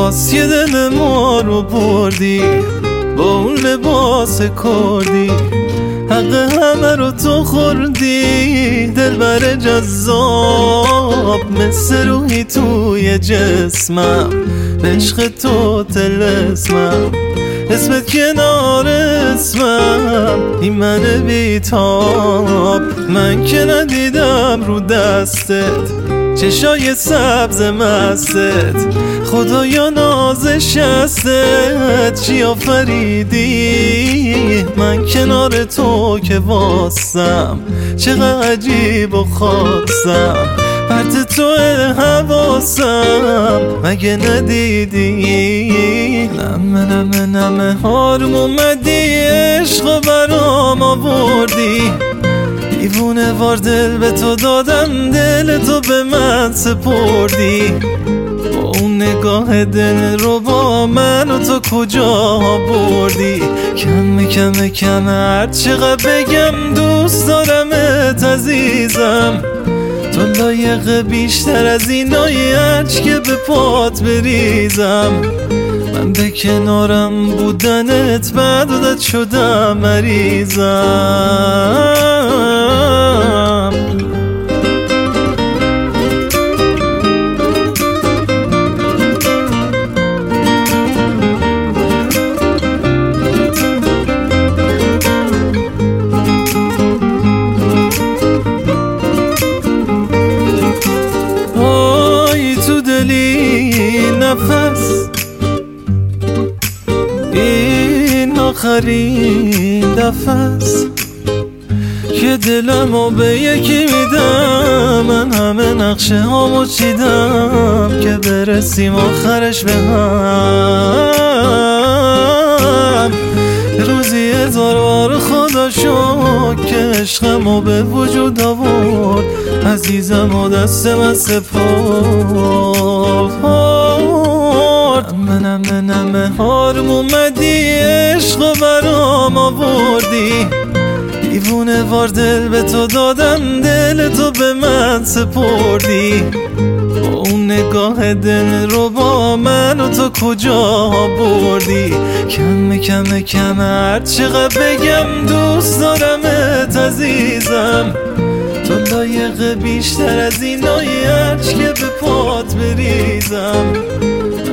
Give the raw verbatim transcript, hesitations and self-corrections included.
باز که دل ما رو بردی با اون لباس کردی، حق همه رو تو خوردی. دلبر جذاب مثل روحی توی جسمم، به عشق تو طلسمم، اسمت کنار اسمم، این من بیتاب. من که ندیدم رو دستت چشای سبز مستت، خدایا نازش هستت چی آفریدی. من کنار تو که واسم چقدر عجیب و خاصم، پرت تو حواسم مگه ندیدی. نمه نمه نمه هارم اومدی، عشق و برام آوردی، دیوونه وار دل به تو دادم، دل تو به من سپردی. با اون نگاه دل رو با من و تو کجا بردی. کمه کمه کمه هر چقدر بگم دوست دارمت عزیزم، تو لایق بیشتر از اینایی هرچ که به پات بریزم. من به کنارم بودنت بعد عادت شدم مریضم. آی تو دلی نفس، این آخرین دفعست که دلمو به یکی میدم. من همه نقشه هامو چیدم که برسیم آخرش به هم. روزی هزار بار خدا شکر که عشقمو به وجود آورد، عزیزم و دست من سپرد. منم نمه هارم اومدی، عشق و برام آوردی، دیوونه وار دل به تو دادم، دل تو به من سپردی. با اون نگاه دل رو با من و تو کجا بردی. کمه کمه کمه هر چقدر بگم دوست دارمت عزیزم، تو لایق بیشتر از اینایی هرچ که به پات بریزم.